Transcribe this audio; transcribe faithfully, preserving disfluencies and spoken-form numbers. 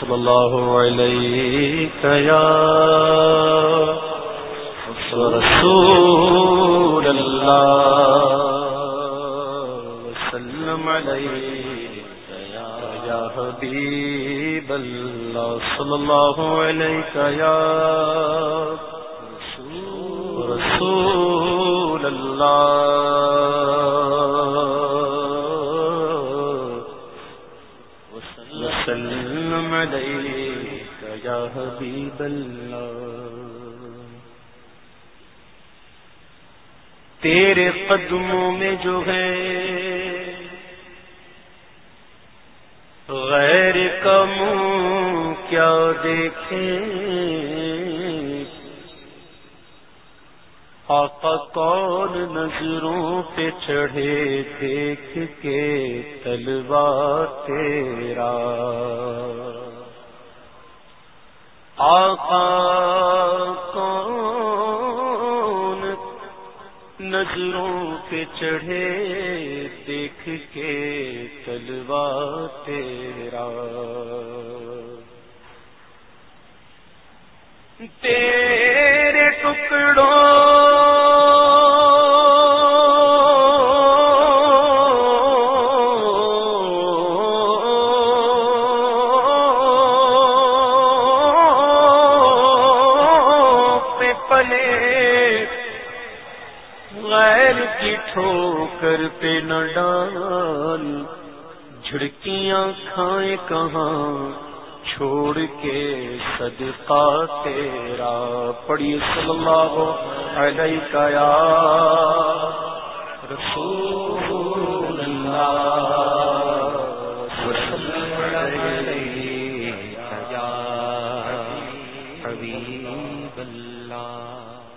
صلی اللہ علیہ یا رسول اللہ وسلم علیک یا حبیب اللہ صلی اللہ علیہ یا رسول اللہ وسلم علیک یا حبیب اللہ۔ تیرے قدموں میں جو ہے غیر کا منہ کیا دیکھے، آقا کون نظروں پہ چڑھے دیکھ کے تلوا تیرا، آقا کون نظروں پہ چڑھے دیکھ کے تلوا تیرا، تیرے ٹکڑوں پہ پلے غیر کی ٹھوکر پہ نہ ڈال، جھڑکیاں کھائیں کہاں چھوڑ کے صدقہ تیرا، پڑھیے صلی اللہ علیہ یا رسول اللہ وسلم علیہ یا حبیب اللہ۔